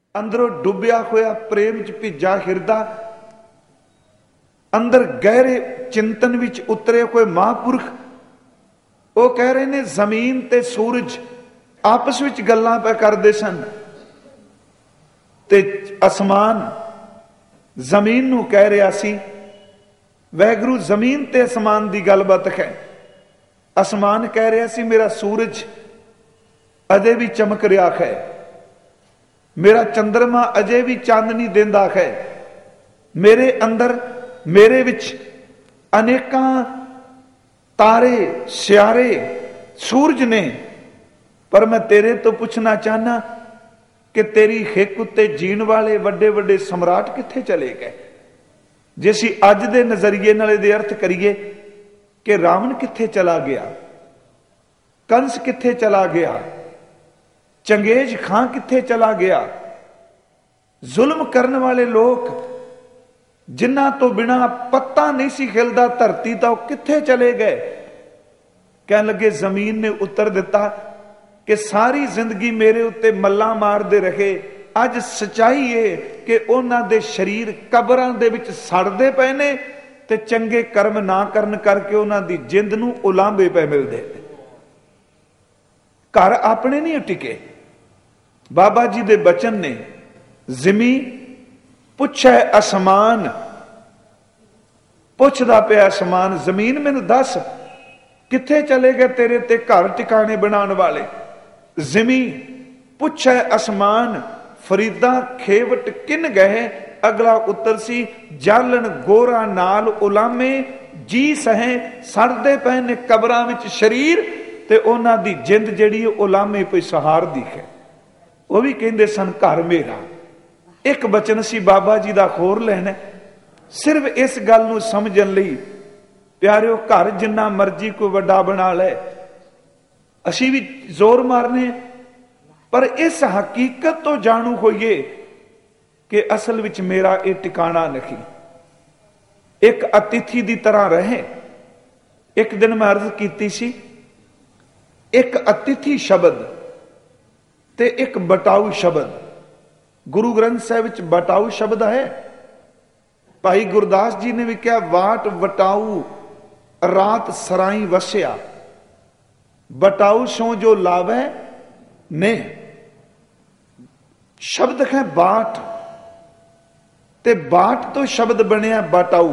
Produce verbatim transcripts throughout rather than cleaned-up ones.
ਅੰਦਰੋਂ ਡੁੱਬਿਆ ਹੋਇਆ ਪ੍ਰੇਮ ਚ ਭਿੱਜਾ ਹਿਰਦਾ, ਅੰਦਰ ਗਹਿਰੇ ਚਿੰਤਨ ਵਿੱਚ ਉਤਰੇ ਹੋਏ ਮਹਾਂਪੁਰਖ, ਉਹ ਕਹਿ ਰਹੇ ਨੇ ਜ਼ਮੀਨ ਤੇ ਸੂਰਜ ਆਪਸ ਵਿੱਚ ਗੱਲਾਂ ਪੈ ਕਰਦੇ ਸਨ ਤੇ ਅਸਮਾਨ ਜ਼ਮੀਨ ਨੂੰ ਕਹਿ ਰਿਹਾ ਸੀ। ਵਾਹਿਗੁਰੂ ਜ਼ਮੀਨ ਤੇ ਅਸਮਾਨ ਦੀ ਗੱਲਬਾਤ ਹੈ। ਅਸਮਾਨ ਕਹਿ ਰਿਹਾ ਸੀ ਮੇਰਾ ਸੂਰਜ ਅਜੇ ਵੀ ਚਮਕ ਰਿਹਾ ਹੈ, ਮੇਰਾ ਚੰਦਰਮਾ ਅਜੇ ਵੀ ਚਾਂਦਨੀ ਦਿੰਦਾ ਹੈ, ਮੇਰੇ ਅੰਦਰ ਮੇਰੇ ਵਿੱਚ ਅਨੇਕਾਂ ਤਾਰੇ ਸਿਆਰੇ ਸੂਰਜ ਨੇ। ਪਰ ਮੈਂ ਤੇਰੇ ਤੋਂ ਪੁੱਛਣਾ ਚਾਹਨਾ ਕਿ ਤੇਰੀ ਹਿੱਕ ਉੱਤੇ ਜੀਣ ਵਾਲੇ ਵੱਡੇ ਵੱਡੇ ਸਮਰਾਟ ਕਿੱਥੇ ਚਲੇ ਗਏ? ਜੇ ਅਸੀਂ ਅੱਜ ਦੇ ਨਜ਼ਰੀਏ ਨਾਲ ਇਹਦੇ ਅਰਥ ਕਰੀਏ ਕਿ ਰਾਵਣ ਕਿੱਥੇ ਚਲਾ ਗਿਆ, ਕੰਸ ਕਿੱਥੇ ਚਲਾ ਗਿਆ, ਚੰਗੇਜ਼ ਖਾਂ ਕਿੱਥੇ ਚਲਾ ਗਿਆ, ਜ਼ੁਲਮ ਕਰਨ ਵਾਲੇ ਲੋਕ ਜਿਨ੍ਹਾਂ ਤੋਂ ਬਿਨਾਂ ਪੱਤਾ ਨਹੀਂ ਸੀ ਖਿਲਦਾ ਧਰਤੀ ਦਾ, ਉਹ ਕਿੱਥੇ ਚਲੇ ਗਏ? ਕਹਿਣ ਲੱਗੇ ਜ਼ਮੀਨ ਨੇ ਉੱਤਰ ਦਿੱਤਾ ਕਿ ਸਾਰੀ ਜ਼ਿੰਦਗੀ ਮੇਰੇ ਉੱਤੇ ਮੱਲਾਂ ਮਾਰਦੇ ਰਹੇ, ਅੱਜ ਸਚਾਈ ਏ ਕਿ ਉਹਨਾਂ ਦੇ ਸਰੀਰ ਕਬਰਾਂ ਦੇ ਵਿੱਚ ਸੜਦੇ ਪਏ ਨੇ ਤੇ ਚੰਗੇ ਕਰਮ ਨਾ ਕਰਨ ਕਰਕੇ ਉਹਨਾਂ ਦੀ ਜਿੰਦ ਨੂੰ ਉਲਾਂਭੇ ਪਏ ਮਿਲਦੇ ਨੇ। ਘਰ ਆਪਣੇ ਨਹੀਂ ਟਿਕੇ। ਬਾਬਾ ਜੀ ਦੇ ਬਚਨ ਨੇ, ਜ਼ਿਮੀ ਪੁੱਛੇ ਅਸਮਾਨ, ਪੁੱਛਦਾ ਪਿਆ ਅਸਮਾਨ, ਜ਼ਮੀਨ ਮੈਨੂੰ ਦੱਸ ਕਿੱਥੇ ਚਲੇ ਗਏ ਤੇਰੇ ਤੇ ਘਰ ਟਿਕਾਣੇ ਬਣਾਉਣ ਵਾਲੇ? ਜ਼ਿਮੀ ਪੁੱਛੇ ਅਸਮਾਨ, ਫਰੀਦਾ ਖੇਵਟ ਕਿਨ ਗਏ? ਅਗਲਾ ਉੱਤਰ ਸੀ ਜਾਲਣ ਗੋਰਾ ਨਾਲ ਉਲਾਮੇ, ਜੀ ਸਹੇ ਸੜਦੇ ਪਏ ਨੇ ਕਬਰਾਂ ਵਿੱਚ ਸਰੀਰ ਤੇ ਉਹਨਾਂ ਦੀ ਜਿੰਦ ਜਿਹੜੀ ਉਲਾਮੇ ਪਈ ਸਹਾਰਦੀ ਹੈ। ਉਹ ਵੀ ਕਹਿੰਦੇ ਸਨ ਘਰ ਮੇਰਾ। ਇੱਕ ਬਚਨ ਸੀ ਬਾਬਾ ਜੀ ਦਾ ਹੋਰ ਲੈਣਾ, ਸਿਰਫ ਇਸ ਗੱਲ ਨੂੰ ਸਮਝਣ ਲਈ ਪਿਆਰਿਓ, ਘਰ ਜਿੰਨਾ ਮਰਜ਼ੀ ਕੋਈ ਵੱਡਾ ਬਣਾ ਲੈ, ਅਸੀਂ ਵੀ ਜ਼ੋਰ ਮਾਰਨੇ, ਪਰ ਇਸ ਹਕੀਕਤ ਤੋਂ ਜਾਣੂ ਹੋਈਏ ਕਿ ਅਸਲ ਵਿੱਚ ਮੇਰਾ ਇਹ ਟਿਕਾਣਾ ਨਹੀਂ। ਇੱਕ ਅਤਿਥੀ ਦੀ ਤਰ੍ਹਾਂ ਰਹੇ। ਇੱਕ ਦਿਨ ਮੈਂ ਅਰਜ਼ ਕੀਤੀ ਸੀ, ਇੱਕ ਅਤਿਥੀ ਸ਼ਬਦ ਤੇ ਇੱਕ ਬਟਾਊ ਸ਼ਬਦ। ਗੁਰੂ ਗ੍ਰੰਥ ਸਾਹਿਬ ਵਿੱਚ ਬਟਾਊ ਸ਼ਬਦ ਹੈ। ਭਾਈ ਗੁਰਦਾਸ ਜੀ ਨੇ ਵੀ ਕਿਹਾ, ਵਾਟ ਵਟਾਊ ਰਾਤ ਸਰਾਈ ਵਸਿਆ, ਬਟਾਊ ਸੋ ਜੋ ਲਾਵੇ ਨੇ। ਸ਼ਬਦ ਹੈ ਬਾਟ, ਤੇ ਬਾਟ ਤੋਂ ਸ਼ਬਦ ਬਣਿਆ ਬਟਾਊ।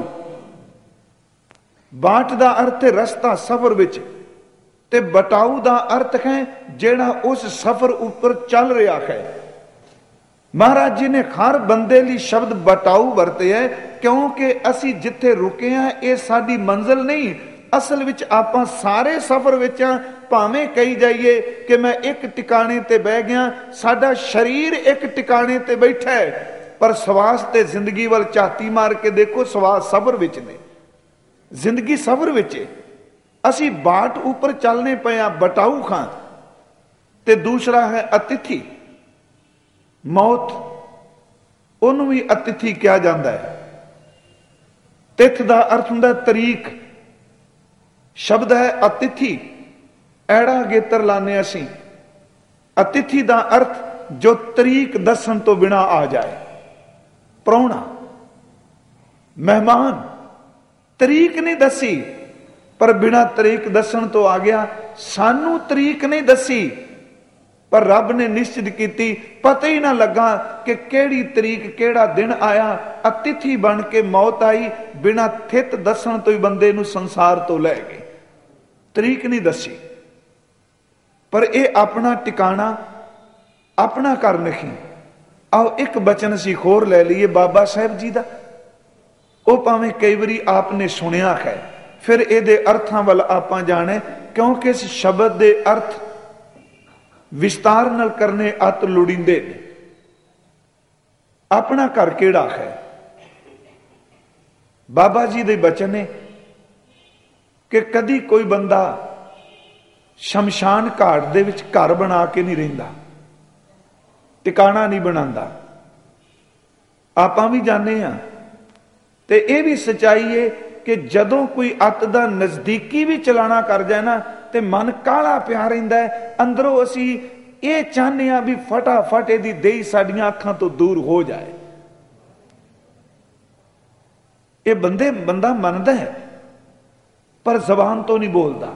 ਬਾਟ ਦਾ ਅਰਥ ਹੈ ਰਸਤਾ, ਸਫ਼ਰ ਵਿੱਚ, ਤੇ ਬਟਾਊ ਦਾ ਅਰਥ ਹੈ ਜਿਹੜਾ ਉਸ ਸਫ਼ਰ ਉੱਪਰ ਚੱਲ ਰਿਹਾ ਹੈ। ਮਹਾਰਾਜ ਜੀ ਨੇ ਹਰ ਬੰਦੇ ਲਈ ਸ਼ਬਦ ਬਟਾਊ ਵਰਤਿਆ, ਕਿਉਂਕਿ ਅਸੀਂ ਜਿੱਥੇ ਰੁਕੇ ਹਾਂ ਇਹ ਸਾਡੀ ਮੰਜ਼ਿਲ ਨਹੀਂ। ਅਸਲ ਵਿੱਚ ਆਪਾਂ ਸਾਰੇ ਸਫ਼ਰ ਵਿੱਚ ਆ। ਭਾਵੇਂ ਕਹੀ ਜਾਈਏ ਕਿ ਮੈਂ ਇੱਕ ਟਿਕਾਣੇ ਤੇ ਬਹਿ ਗਿਆ, ਸਾਡਾ ਸਰੀਰ ਇੱਕ ਟਿਕਾਣੇ ਤੇ ਬੈਠਾ ਹੈ, ਪਰ ਸਵਾਸ ਤੇ ਜ਼ਿੰਦਗੀ ਵੱਲ ਝਾਤੀ ਮਾਰ ਕੇ ਦੇਖੋ, ਸਵਾਸ ਸਫ਼ਰ ਵਿੱਚ ਨੇ, ਜ਼ਿੰਦਗੀ ਸਫ਼ਰ ਵਿੱਚ ਹੈ। ਅਸੀਂ ਬਾਟ ਉੱਪਰ ਚੱਲਨੇ ਪਏ ਆ, ਬਟਾਊ ਖਾਂ। ਤੇ ਦੂਸਰਾ ਹੈ ਅਤਿਥੀ, ਮੌਤ, ਉਹਨੂੰ ਵੀ ਅਤਿਥੀ ਕਿਹਾ ਜਾਂਦਾ ਹੈ। ਤਿਥ ਦਾ ਅਰਥ ਹੁੰਦਾ ਤਰੀਕ। ਸ਼ਬਦ ਹੈ ਅਤਿਥੀ, ਐੜਾ ਗੇਤਰ ਲਾਨੇ ਅਸੀਂ। ਅਤਿਥੀ ਦਾ ਅਰਥ ਜੋ ਤਰੀਕ ਦੱਸਣ ਤੋਂ ਬਿਨਾ ਆ ਜਾਏ, ਪ੍ਰਾਹੁਣਾ, ਮਹਿਮਾਨ। ਤਰੀਕ ਨਹੀਂ ਦੱਸੀ ਪਰ ਬਿਨਾ ਤਰੀਕ ਦੱਸਣ ਤੋਂ ਆ ਗਿਆ। ਸਾਨੂੰ ਤਰੀਕ ਨਹੀਂ ਦੱਸੀ ਪਰ ਰੱਬ ਨੇ ਨਿਸ਼ਚਿਤ ਕੀਤੀ, ਪਤਾ ਹੀ ਨਾ ਲੱਗਾ ਕਿ ਕਿਹੜੀ ਤਰੀਕ ਕਿਹੜਾ ਦਿਨ ਆਇਆ। ਅਤਿਥੀ ਬਣ ਕੇ ਮੌਤ ਆਈ, ਬਿਨਾ ਥਿਤ ਦੱਸਣ ਤੋਂ ਹੀ ਬੰਦੇ ਨੂੰ ਸੰਸਾਰ ਤੋਂ ਲੈ ਗਏ। ਤਰੀਕ ਨਹੀਂ ਦੱਸੀ, ਪਰ ਇਹ ਆਪਣਾ ਟਿਕਾਣਾ, ਆਪਣਾ ਘਰ ਨਹੀਂ। ਆਓ ਇੱਕ ਬਚਨ ਅਸੀਂ ਹੋਰ ਲੈ ਲਈਏ ਬਾਬਾ ਸਾਹਿਬ ਜੀ ਦਾ। ਉਹ ਭਾਵੇਂ ਕਈ ਵਾਰੀ ਆਪ ਨੇ ਸੁਣਿਆ ਹੈ, ਫਿਰ ਇਹਦੇ ਅਰਥਾਂ ਵੱਲ ਆਪਾਂ ਜਾਣੇ, ਕਿਉਂਕਿ ਇਸ ਸ਼ਬਦ ਦੇ ਅਰਥ ਵਿਸਤਾਰ ਨਾਲ ਕਰਨੇ ਅਤ ਲੋੜੀਂਦੇ ਨੇ। ਆਪਣਾ ਘਰ ਕਿਹੜਾ ਹੈ? ਬਾਬਾ ਜੀ ਦੇ ਬਚਨ ਨੇ ਕਿ ਕਦੀ ਕੋਈ ਬੰਦਾ ਸ਼ਮਸ਼ਾਨ ਘਾਟ ਦੇ ਵਿੱਚ ਘਰ ਬਣਾ ਕੇ ਨਹੀਂ ਰਹਿੰਦਾ, ਟਿਕਾਣਾ ਨਹੀਂ ਬਣਾਉਂਦਾ। ਆਪਾਂ ਵੀ ਜਾਣਦੇ ਹਾਂ ਤੇ ਇਹ ਵੀ ਸੱਚਾਈ ਹੈ ਕਿ ਜਦੋਂ ਕੋਈ ਅੱਤ ਦਾ ਨਜ਼ਦੀਕੀ ਵੀ ਚਲਾਣਾ ਕਰ ਜਾਏ ਨਾ ਤੇ ਮਨ ਕਾਹਲਾ ਪਿਆ ਰਹਿੰਦਾ ਹੈ। ਅੰਦਰੋਂ ਅਸੀਂ ਇਹ ਚਾਹੁੰਦੇ ਆ ਵੀ ਫਟਾਫਟ ਇਹਦੀ ਦੇਹੀ ਸਾਡੀਆਂ ਅੱਖਾਂ ਤੋਂ ਦੂਰ ਹੋ ਜਾਏ। ਇਹ ਬੰਦੇ ਬੰਦਾ ਮੰਨਦਾ ਹੈ ਪਰ ਜ਼ਬਾਨ ਤੋਂ ਨਹੀਂ ਬੋਲਦਾ।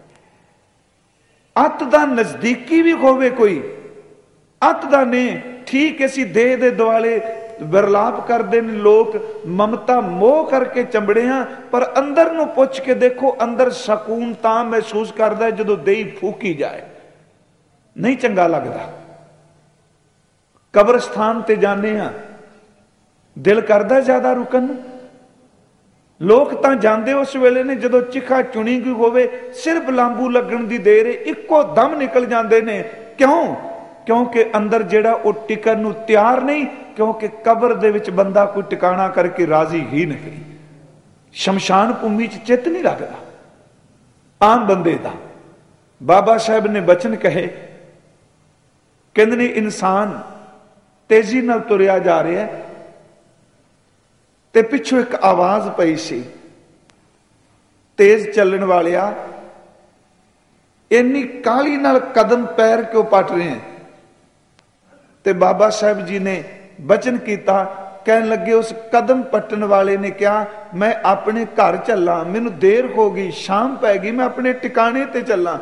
ਅੱਤ ਦਾ ਨਜ਼ਦੀਕੀ ਵੀ ਹੋਵੇ ਕੋਈ, ਅੱਤ ਦਾ ਨੇ ਠੀਕ ਅਸੀਂ ਦੇਹ ਦੇ ਦੁਆਲੇ ਵਿਰਲਾਪ ਕਰਦੇ ਨੇ ਲੋਕ, ਮਮਤਾ ਮੋਹ ਕਰਕੇ ਚੰਬੜੇ ਆ, ਪਰ ਅੰਦਰ ਨੂੰ ਪੁੱਛ ਕੇ ਦੇਖੋ, ਅੰਦਰ ਸਕੂਨ ਤਾਂ ਮਹਿਸੂਸ ਕਰਦਾ ਜਦੋਂ ਦੇਹੀ ਫੂਕੀ ਜਾਏ। ਨਹੀਂ ਚੰਗਾ ਲੱਗਦਾ। ਕਬਰਸਤਾਨ ਤੇ ਜਾਂਦੇ ਆ, ਦਿਲ ਕਰਦਾ ਜ਼ਿਆਦਾ ਰੁਕਣ ਨੂੰ। ਲੋਕ ਤਾਂ ਜਾਂਦੇ ਉਸ ਵੇਲੇ ਨੇ ਜਦੋਂ ਚਿਖਾ ਚੁਣੀ ਗਈ ਹੋਵੇ, ਸਿਰਫ ਲਾਂਬੂ ਲੱਗਣ ਦੀ ਦੇਰ ਹੈ, ਇੱਕੋ ਦਮ ਨਿਕਲ ਜਾਂਦੇ ਨੇ। ਕਿਉਂ? ਕਿਉਂਕਿ ਅੰਦਰ ਜਿਹੜਾ ਉਹ ਟਿਕਣ ਨੂੰ ਤਿਆਰ ਨਹੀਂ, ਕਿਉਂਕਿ ਕਬਰ ਦੇ ਵਿੱਚ ਬੰਦਾ ਕੋਈ ਟਿਕਾਣਾ ਕਰਕੇ ਰਾਜ਼ੀ ਹੀ ਨਹੀਂ। ਸ਼ਮਸ਼ਾਨ ਭੂਮੀ 'ਚ ਚਿੱਤ ਨਹੀਂ ਲੱਗਦਾ ਆਮ ਬੰਦੇ ਦਾ। ਬਾਬਾ ਸਾਹਿਬ ਨੇ ਬਚਨ ਕਹੇ, ਕਹਿੰਦੇ ਨੇ ਇਨਸਾਨ ਤੇਜ਼ੀ ਨਾਲ ਤੁਰਿਆ ਜਾ ਰਿਹਾ ਤੇ ਪਿੱਛੋਂ ਇੱਕ ਆਵਾਜ਼ ਪਈ ਸੀ, ਤੇਜ਼ ਚੱਲਣ ਵਾਲਿਆ, ਇੰਨੀ ਕਾਹਲੀ ਨਾਲ ਕਦਮ ਪੈਰ ਕਿਉਂ ਪੱਟ ਰਹੇ ਹੈ? ਤੇ ਬਾਬਾ ਸਾਹਿਬ ਜੀ ਨੇ ਬਚਨ ਕੀਤਾ, ਕਹਿਣ ਲੱਗੇ ਉਸ ਕਦਮ ਪੱਟਣ ਵਾਲੇ ਨੇ ਕਿਹਾ, ਮੈਂ ਆਪਣੇ ਘਰ ਚੱਲਾਂ, ਮੈਨੂੰ ਦੇਰ ਹੋ ਗਈ, ਸ਼ਾਮ ਪੈ ਗਈ, ਮੈਂ ਆਪਣੇ ਟਿਕਾਣੇ ਤੇ ਚੱਲਾਂ।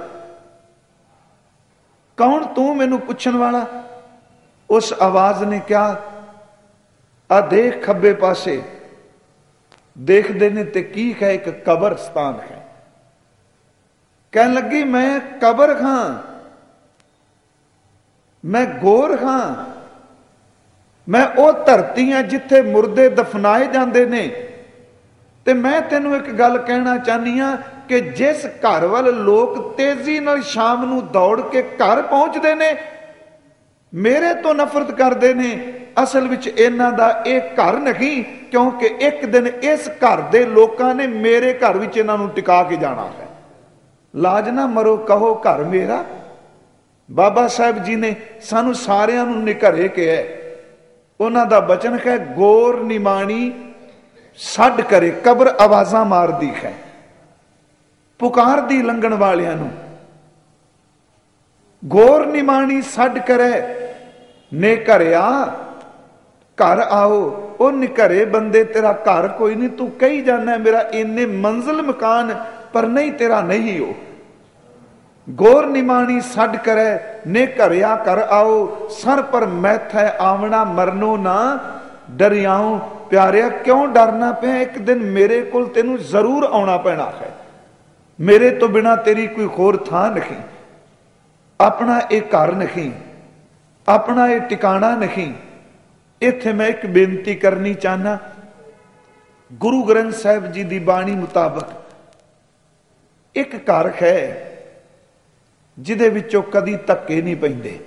ਕੌਣ ਤੂੰ ਮੈਨੂੰ ਪੁੱਛਣ ਵਾਲਾ? ਉਸ ਆਵਾਜ਼ ਨੇ ਕਿਹਾ, ਆ ਦੇਖ ਖੱਬੇ ਪਾਸੇ। ਦੇਖਦੇ ਨੇ ਤੇ ਕੀ ਹੈ? ਇੱਕ ਕਬਰਸਤਾਨ ਹੈ। ਕਹਿਣ ਲੱਗੀ, ਮੈਂ ਕਬਰ ਖਾਂ, ਮੈਂ ਗੋਰ ਖਾਂ, ਮੈਂ ਉਹ ਧਰਤੀ ਹਾਂ ਜਿੱਥੇ ਮੁਰਦੇ ਦਫਨਾਏ ਜਾਂਦੇ ਨੇ। ਤੇ ਮੈਂ ਤੈਨੂੰ ਇੱਕ ਗੱਲ ਕਹਿਣਾ ਚਾਹਨੀ ਆ ਕਿ ਜਿਸ ਘਰ ਵੱਲ ਲੋਕ ਤੇਜ਼ੀ ਨਾਲ ਸ਼ਾਮ ਨੂੰ ਦੌੜ ਕੇ ਘਰ ਪਹੁੰਚਦੇ ਨੇ, ਮੇਰੇ ਤੋਂ ਨਫ਼ਰਤ ਕਰਦੇ ਨੇ, ਅਸਲ ਵਿੱਚ ਇਹਨਾਂ ਦਾ ਇਹ ਘਰ ਨਹੀਂ, ਕਿਉਂਕਿ ਇੱਕ ਦਿਨ ਇਸ ਘਰ ਦੇ ਲੋਕਾਂ ਨੇ ਮੇਰੇ ਘਰ ਵਿੱਚ ਇਹਨਾਂ ਨੂੰ ਟਿਕਾ ਕੇ ਜਾਣਾ ਹੈ। ਲਾਜ ਨਾ ਮਰੋ ਕਹੋ ਘਰ ਮੇਰਾ। ਬਾਬਾ ਸਾਹਿਬ ਜੀ ਨੇ ਸਾਨੂੰ ਸਾਰਿਆਂ ਨੂੰ ਨਿਘਰੇ ਕਿਹਾ। ਉਹਨਾਂ ਦਾ ਬਚਨ ਹੈ, ਗੋਰ ਨਿਮਾਣੀ ਛੱਡ ਕਰੇ। ਕਬਰ ਆਵਾਜ਼ਾਂ ਮਾਰਦੀ ਹੈ, ਪੁਕਾਰਦੀ ਲੰਘਣ ਵਾਲਿਆਂ ਨੂੰ। ਗੋਰ ਨਿਮਾਣੀ ਛੱਡ ਕਰੇ ਨੇ ਘਰਿਆ, ਘਰ ਆਓ। ਉਹ ਨਿਘਰੇ ਬੰਦੇ, ਤੇਰਾ ਘਰ ਕੋਈ ਨਹੀਂ, ਤੂੰ ਕਹੀ ਜਾਣਾ ਮੇਰਾ ਇੰਨੇ ਮੰਜ਼ਿਲ ਮਕਾਨ, ਪਰ ਨਹੀਂ, ਤੇਰਾ ਨਹੀਂ ਹੋ। ਗੋਰ ਨਿਮਾਣੀ ਛੱਡ ਕਰੇ ਨੇ ਘਰਿਆ, ਘਰ ਆਓ। ਸਰ ਪਰ ਮੈਥੈ ਆਵਣਾ ਮਰਨੋ ਨਾ ਡਰਿਆਉ। ਪਿਆਰਿਆ ਕਿਉਂ ਡਰਨਾ ਪਿਆ? ਇੱਕ ਦਿਨ ਮੇਰੇ ਕੋਲ ਤੈਨੂੰ ਜ਼ਰੂਰ ਆਉਣਾ ਪੈਣਾ ਹੈ। ਮੇਰੇ ਤੋਂ ਬਿਨਾ ਤੇਰੀ ਕੋਈ ਹੋਰ ਥਾਂ ਨਹੀਂ, ਆਪਣਾ ਇਹ ਘਰ ਨਹੀਂ, ਆਪਣਾ ਇਹ ਟਿਕਾਣਾ ਨਹੀਂ। ਇੱਥੇ ਮੈਂ ਇੱਕ ਬੇਨਤੀ ਕਰਨੀ ਚਾਹਨਾ। ਗੁਰੂ ਗ੍ਰੰਥ ਸਾਹਿਬ ਜੀ ਦੀ ਬਾਣੀ ਮੁਤਾਬਕ ਇੱਕ ਘਰ ਹੈ ਜਿਹਦੇ ਵਿੱਚੋਂ ਕਦੀ ਧੱਕੇ ਨਹੀਂ ਪੈਂਦੇ।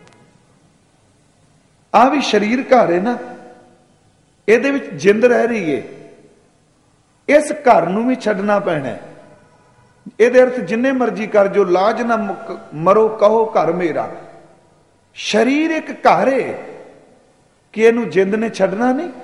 ਆ ਵੀ ਸਰੀਰ ਘਰ ਹੈ ਨਾ, ਇਹਦੇ ਵਿੱਚ ਜਿੰਦ ਰਹਿ ਰਹੀ ਹੈ। ਇਸ ਘਰ ਨੂੰ ਵੀ ਛੱਡਣਾ ਪੈਣਾ। ਇਹਦੇ ਅਰਥ ਜਿੰਨੇ ਮਰਜ਼ੀ ਕਰ ਜੋ, ਲਾਜ ਨਾ ਮਰੋ ਕਹੋ ਘਰ ਮੇਰਾ। ਸਰੀਰ ਇੱਕ ਘਰ ਹੈ ਕਿ ਇਹਨੂੰ ਜਿੰਦ ਨੇ ਛੱਡਣਾ ਨਹੀਂ।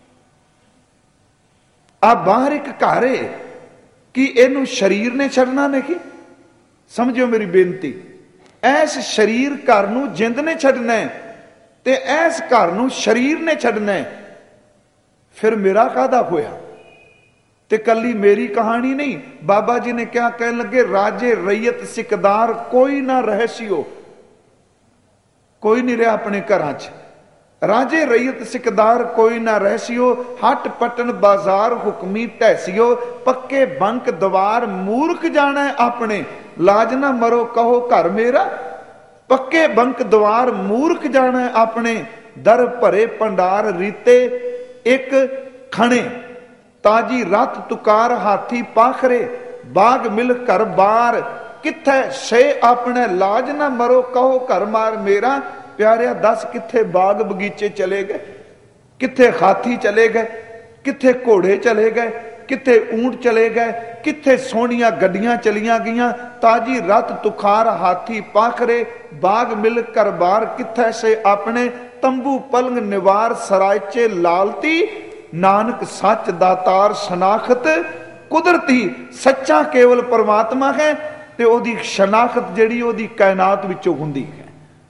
ਆ ਬਾਹਰ ਇੱਕ ਘਰ ਹੈ ਕਿ ਇਹਨੂੰ ਸਰੀਰ ਨੇ ਛੱਡਣਾ ਨਹੀਂ। ਸਮਝਿਓ ਮੇਰੀ ਬੇਨਤੀ। ਐਸ ਸਰੀਰ ਘਰ ਨੂੰ ਜਿੰਦ ਨੇ ਛੱਡਣਾ ਤੇ ਐਸ ਘਰ ਨੂੰ ਸਰੀਰ ਨੇ ਛੱਡਣਾ। ਫਿਰ ਮੇਰਾ ਕਾਹਦਾ ਹੋਇਆ? ਤੇ ਕੱਲੀ ਮੇਰੀ ਕਹਾਣੀ ਨਹੀਂ। ਬਾਬਾ ਜੀ ਨੇ ਕਿਹਾ, ਕਹਿਣ ਲੱਗੇ, ਰਾਜੇ ਰਈਅਤ ਸਿਕਦਾਰ ਕੋਈ ਨਾ ਰਹਿਸਿਓ। ਕੋਈ ਨਹੀਂ ਰਿਹਾ ਆਪਣੇ ਘਰਾਂ 'ਚ। ਰਾਜੇ ਰਈਅਤ ਸਿਕਦਾਰ ਕੋਈ ਨਾ ਰਹਿਸਿਓ। ਹੱਟ ਪਟਨ ਬਾਜ਼ਾਰ ਹੁਕਮੀ ਢੈਸਿਓ। ਪੱਕੇ ਬੰਕ ਦਵਾਰ ਮੂਰਖ ਜਾਣਾ ਆਪਣੇ। ਲਾਜ ਨਾ ਮਰੋ ਕਹੋ ਘਰ ਮੇਰਾ। ਪੱਕੇ ਬੰਕ ਦਵਾਰ ਮੂਰਖ ਜਾਣਾ ਆਪਣੇ। ਦਰ ਭਰੇ ਭੰਡਾਰ ਰੀਤੇ ਇੱਕ ਖਣੇ। ਤਾਜੀ ਰੱਥ ਤੁਕਾਰ ਹਾਥੀ ਪਾਖਰੇ। ਬਾਗ ਮਿਲ ਘਰ ਬਾਰ ਕਿੱਥੇ ਸੇ ਆਪਣੇ। ਲਾਜ ਨਾ ਮਰੋ ਕਹੋ ਘਰ ਮਾਰ ਮੇਰਾ। ਪਿਆਰਿਆ ਦੱਸ, ਕਿੱਥੇ ਬਾਗ ਬਗੀਚੇ ਚਲੇ ਗਏ? ਕਿੱਥੇ ਹਾਥੀ ਚਲੇ ਗਏ? ਕਿੱਥੇ ਘੋੜੇ ਚਲੇ ਗਏ? ਕਿੱਥੇ ਊਂਟ ਚਲੇ ਗਏ? ਕਿੱਥੇ ਸੋਹਣੀਆਂ ਗੱਡੀਆਂ ਚਲੀਆਂ ਗਈਆਂ? ਤਾਜੀ ਰੱਥ ਤੁਖਾਰ ਹਾਥੀ ਪਾਖਰੇ। ਬਾਗ ਮਿਲ ਘਰ ਬਾਰ ਕਿੱਥੇ ਸੇ ਆਪਣੇ। ਤੰਬੂ ਪਲੰਗ ਨਿਵਾਰ ਸਰਾਇਚੇ ਲਾਲਤੀ। ਨਾਨਕ ਸੱਚ ਦਾਤਾਰ ਸ਼ਨਾਖਤ ਕੁਦਰਤੀ। ਸੱਚਾ ਕੇਵਲ ਪਰਮਾਤਮਾ ਹੈ ਤੇ ਉਹਦੀ ਸ਼ਨਾਖਤ ਜਿਹੜੀ ਉਹਦੀ ਕਾਇਨਾਤ ਵਿੱਚੋਂ ਹੁੰਦੀ ਹੈ।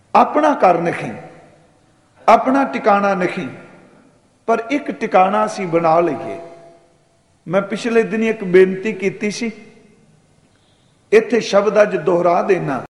ਆਪਣਾ ਘਰ ਨਹੀਂ, ਆਪਣਾ ਟਿਕਾਣਾ ਨਹੀਂ, ਪਰ ਇੱਕ ਟਿਕਾਣਾ ਅਸੀਂ ਬਣਾ ਲਈਏ। ਮੈਂ ਪਿਛਲੇ ਦਿਨ ਇੱਕ ਬੇਨਤੀ ਕੀਤੀ ਸੀ, ਇੱਥੇ ਸ਼ਬਦ ਅੱਜ ਦੁਹਰਾ ਦੇਣਾ।